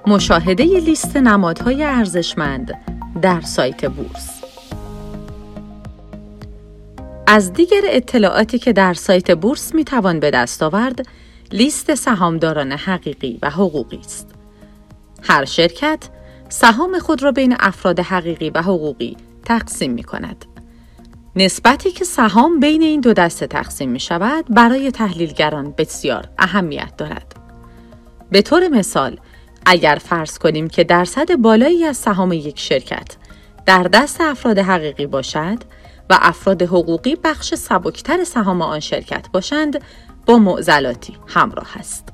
مشاهده لیست نمادهای ارزشمند در سایت بورس. از دیگر اطلاعاتی که در سایت بورس میتوان به دست آورد، لیست سهامداران حقیقی و حقوقی است. هر شرکت سهام خود را بین افراد حقیقی و حقوقی تقسیم می کند. نسبتی که سهام بین این دو دسته تقسیم می شود برای تحلیلگران بسیار اهمیت دارد. به طور مثال، اگر فرض کنیم که درصد بالایی از سهام یک شرکت در دست افراد حقیقی باشد و افراد حقوقی بخش سبکتر سهام آن شرکت باشند، با معضلاتی همراه است.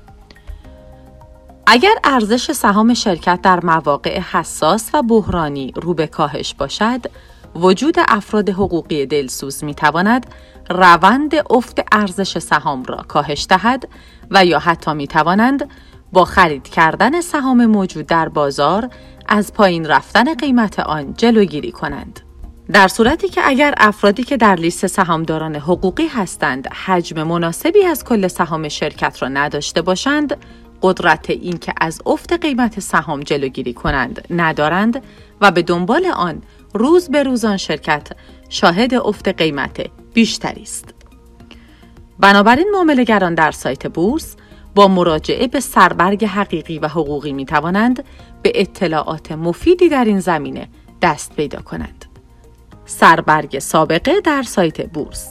اگر ارزش سهام شرکت در مواقع حساس و بحرانی رو به کاهش باشد، وجود افراد حقوقی دلسوز می‌تواند روند افت ارزش سهام را کاهش دهد و یا حتی می‌توانند با خرید کردن سهام موجود در بازار از پایین رفتن قیمت آن جلوگیری کنند. در صورتی که اگر افرادی که در لیست سهامداران حقوقی هستند حجم مناسبی از کل سهام شرکت را نداشته باشند، قدرت این که از افت قیمت سهام جلوگیری کنند ندارند و به دنبال آن روز به روز آن شرکت شاهد افت قیمت بیشتری است. بنابراین معامله‌گران در سایت بورس با مراجعه به سربرگ حقیقی و حقوقی می توانند به اطلاعات مفیدی در این زمینه دست پیدا کنند. سربرگ سابقه در سایت بورس.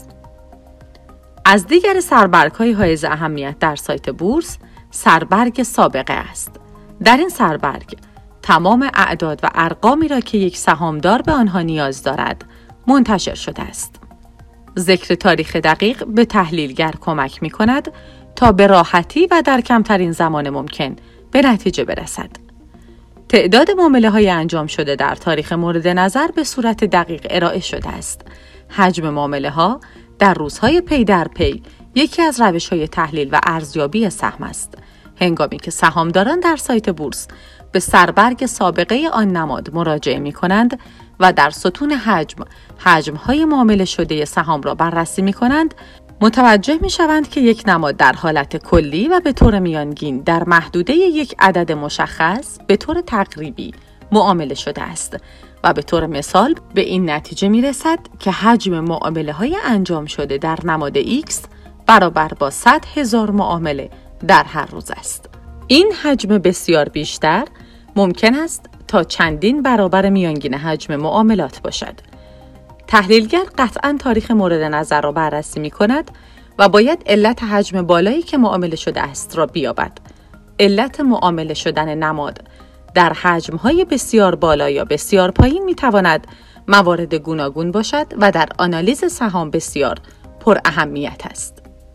از دیگر سربرگ‌های حائز اهمیت در سایت بورس، سربرگ سابقه است. در این سربرگ تمام اعداد و ارقامی را که یک سهامدار به آنها نیاز دارد منتشر شده است. ذکر تاریخ دقیق به تحلیلگر کمک می کند تا به راحتی و در کمترین زمان ممکن به نتیجه برسد. تعداد معامله‌های انجام شده در تاریخ مورد نظر به صورت دقیق ارائه شده است. حجم معامله‌ها در روزهای پی در پی یکی از روش‌های تحلیل و ارزیابی سهم است. هنگامی که سهامداران در سایت بورس به سربرگ سابقه آن نماد مراجعه می‌کنند و در ستون حجم‌های معامله شده سهام را بررسی می‌کنند، متوجه می‌شوند که یک نماد در حالت کلی و به طور میانگین در محدوده یک عدد مشخص به طور تقریبی معامله شده است و به طور مثال به این نتیجه می‌رسد که حجم معامله‌های انجام شده در نماد X برابر با 100,000 معامله در هر روز است. این حجم بسیار بیشتر ممکن است تا چندین برابر میانگین حجم معاملات باشد. تحلیلگر قطعاً تاریخ مورد نظر را بررسی می کند و باید علت حجم بالایی که معامله شده است را بیابد. علت معامله شدن نماد در حجم‌های بسیار بالا یا بسیار پایین می تواند موارد گوناگون باشد و در آنالیز سهام بسیار پر اهمیت است.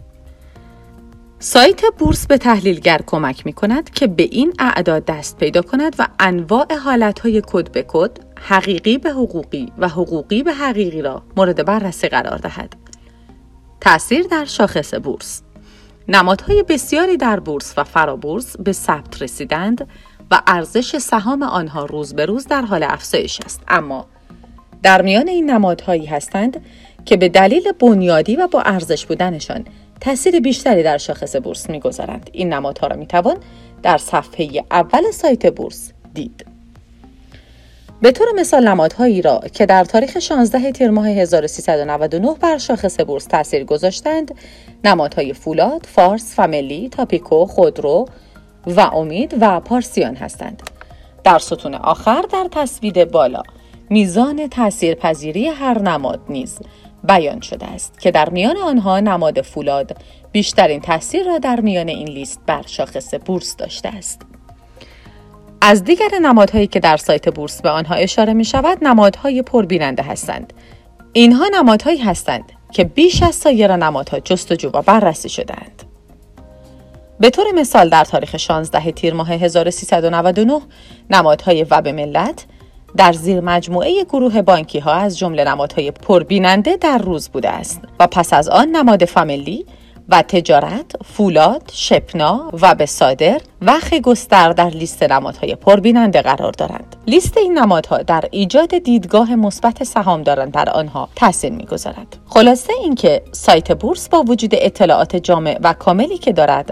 سایت بورس به تحلیلگر کمک می کند که به این اعداد دست پیدا کند و انواع حالتهای کد به کد، حقیقی به حقوقی و حقوقی به حقیقی را مورد بررسی قرار دهد. تأثیر در شاخص بورس. نمادهای بسیاری در بورس و فرابورس به ثبت رسیدند و ارزش سهام آنها روز به روز در حال افزایش است، اما در میان این نمادهایی هستند که به دلیل بنیادی و با ارزش بودنشان تأثیر بیشتری در شاخص بورس می‌گذارند. این نمادها را می‌توان در صفحه اول سایت بورس دید. به طور مثال نمادهایی را که در تاریخ 16 تیر ماه 1399 بر شاخص بورس تأثیر گذاشتند، نمادهای فولاد، فارس، فامیلی، تاپیکو، خودرو و امید و پارسیان هستند. در ستون آخر در تصویر بالا میزان تأثیرپذیری هر نماد نیز بیان شده است که در میان آنها نماد فولاد بیشترین تأثیر را در میان این لیست بر شاخص بورس داشته است. از دیگر نمادهایی که در سایت بورس به آنها اشاره می شود، نمادهای پربیننده هستند. اینها نمادهایی هستند که بیش از سایر نمادها جستجو و بررسی شده‌اند. به طور مثال در تاریخ 16 تیر ماه 1399 نمادهای وب ملت در زیر مجموعه گروه بانکی ها از جمله نمادهای پربیننده در روز بوده است و پس از آن نماد فامیلی و تجارت، فولاد، شپنا و به صادر و خگستر در لیست نمادهای پربیننده قرار دارند. لیست این نمادها در ایجاد دیدگاه مثبت سهامداران بر آنها تاثیر می‌گذارد. خلاصه اینکه سایت بورس با وجود اطلاعات جامع و کاملی که دارد،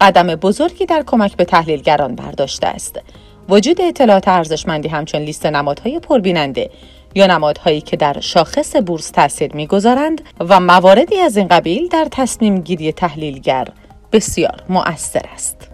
قدم بزرگی در کمک به تحلیلگران برداشته است. وجود اطلاعات ارزشمندی همچون لیست نمادهای پربیننده یا نمادهایی که در شاخص بورس تاثیر می‌گذارند و مواردی از این قبیل در تصمیم گیری تحلیلگر بسیار مؤثر است.